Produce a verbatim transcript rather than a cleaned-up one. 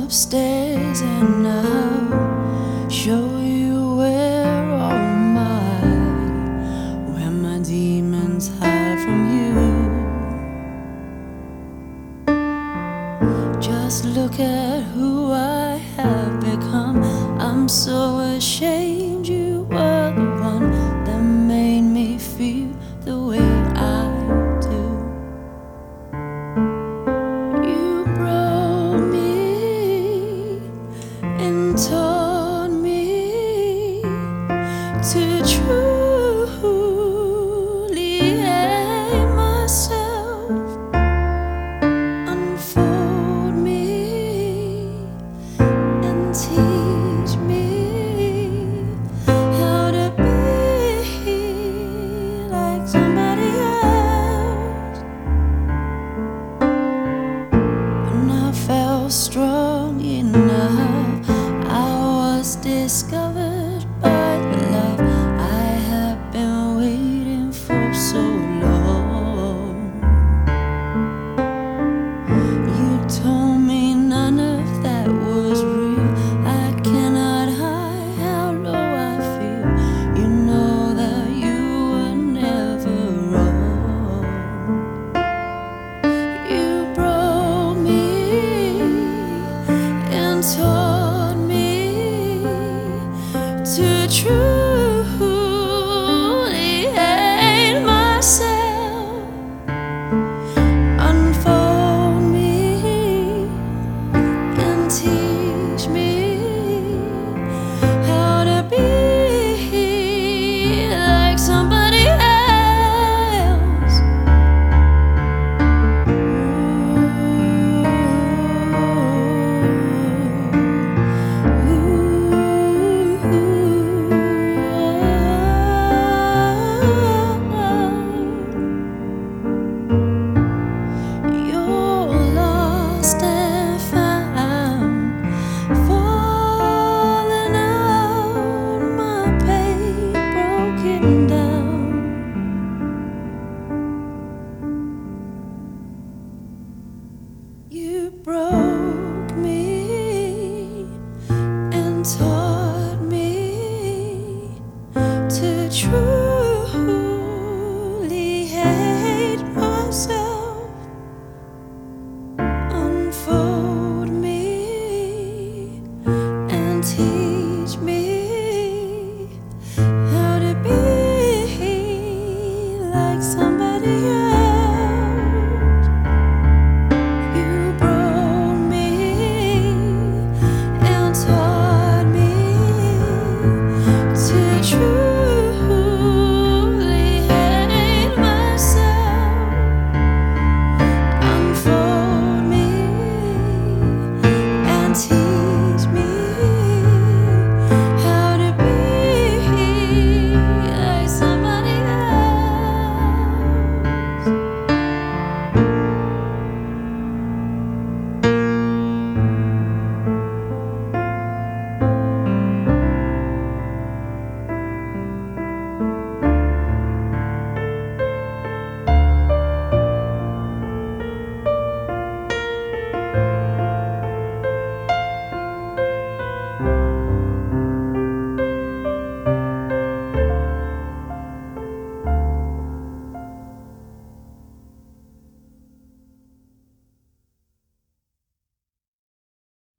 upstairs and I'll show you where all my, where my demons hide from you. Just look at who I have become. I'm so ashamed you were the one that made me feel the way I do. You broke me and taught me to truly hate myself. Unfold me and teach me how to be like somebody else. When I felt strong enough, I was discovered by the love I have been waiting for so long. You told me none of that was real. I cannot hide how low I feel. You know that you were never wrong. You broke me and taught me to truly hate myself. Unfold me and teach me how to be like somebody else. You're lost and found, falling out, my pain broken down. You broke me and taught me to truly hate myself. Unfold me and teach me how to be like somebody else. You broke me and taught me to truly hate myself. Unfold me and teach